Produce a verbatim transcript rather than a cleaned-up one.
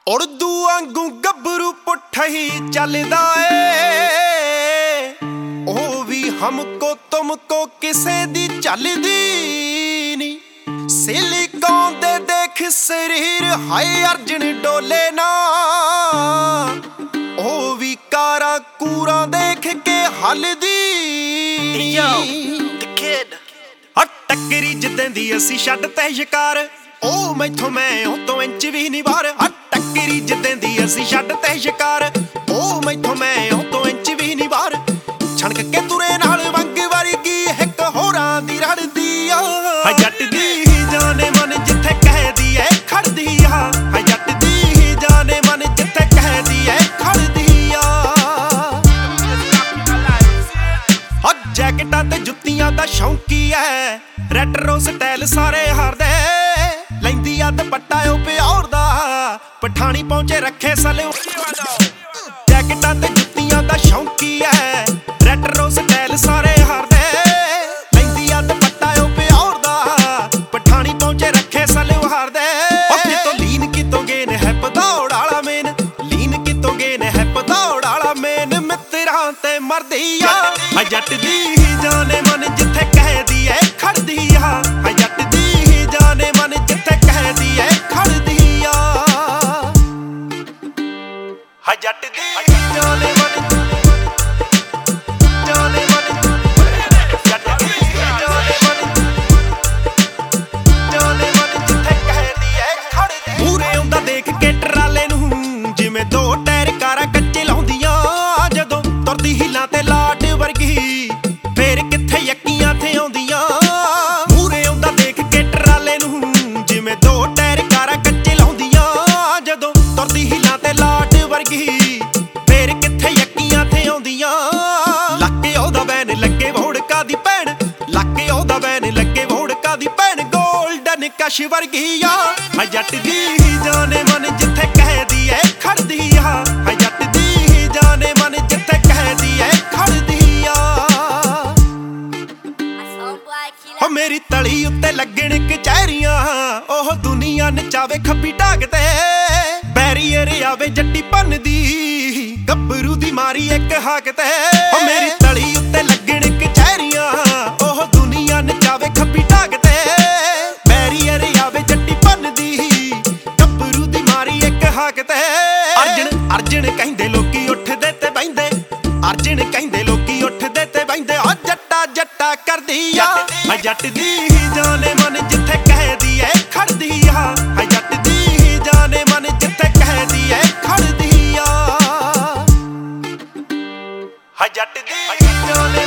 उर्दू वांगू गबरू पुट्ठा ही चलदा ए ओ भी हमको तुमको किसे दी चलदी नी। सिलिकॉन दे देख शरीर हाय अर्जन डोले ना ओ भी कारा कूरा देख के हलदी। Yo, the kid. टक्करी जिद्दां दी असी छड्ड ते शिकार ओ मैथों मैं ओ तो इंच भी नहीं बाहर। टक्करी जिद्दां दी असी छड्ड ते शिकार ओ मैथों मैं ओ तो इंच भी नहीं बाहर। छणक के तुरे नाल वंग वर्गी हिक होरां दी रड़दी आ जट दी जाने मन जिथे कहदी ऐ खड़दी आ जट दी जाने मन जिथे कहदी ऐ खड़दी आ। जैकटां ते जुत्तियां दा शौंकी ऐ रेट्रो स्टाइल सारे हारदे लैंदी आ दुपट्टा ओ प्योर दा पठानी पहुंचे रखे सले। जैकटां ते जुत्तियां दा शौंकी ऐ रेट्रो स्टाइल सारे हारदे लैंदी आ दुपट्टा ओ प्योर दा पठानी पहुंचे रखे सले हारदे। कितों लीन कितों गेन है पदौड़ वाला मेन लीन कितों गेन है पदौड़ वाला मेन मित्रां ते मरदी आ जट दी जाने मन जिथे कहदी ऐ खड़दी आ जट दी जाने मन जिथे कहदी ऐ खड़दी आ जट दी जाने मन जाने मन जट दी जाने मन जाने मन जिथे कहदी ऐ खड़दी। पूरे आउंदा देख के ट्राले नूं जिवें दो टायर कारां कच्चे लाउंदियां जदों तुरदी हिलां ते लाट वर्गी फेर किथे यक्कियां थे आउंदियां। पूरे आउंदा देख के ट्राले नूं जिवें दो टायर कारां कच्चे लाउंदियां जदों तुरदी हिलां ते लाट वर्गी फेर किथे यक्कियां थे आउंदियां। लाके ओदा बैन लगे वोड़का दी भैन लाके ओदा बैन लगे वोड़का दी भैन गोल्डन कश वर्गी आ जट दी जाने मन जिथे कहदी ऐ खड़दी आ जट दी जाने मन जिथे कहदी ऐ खड़दी आ। हो मेरी तली उत्ते लगण कचहरियां ओह दुनिया नचावे खब्बी ढाग ते बैरीयर आवे जट्टी भन्नदी गब्बरू दी मारी एक हाक ते। हो मेरी तली उत्ते लगण कचहरियां ओह दुनिया नचावे खब्बी ढाग ते बैरीयर आवे जट्टी भन्नदी गब्बरू दी मारी एक हाक ते। अर्जन अर्जन कहिंदे लोकी उठदे ते बहिंदे अर्जन कहिंदे लोकी उठदे ते बहिंदे आ जट्टा जट्टा करदी आ जट दी जाने मन जिथे कहदी ऐ खड़दी आ जट दी जाने मन जिथे कहदी ऐ खड़दी आ जट दी जाने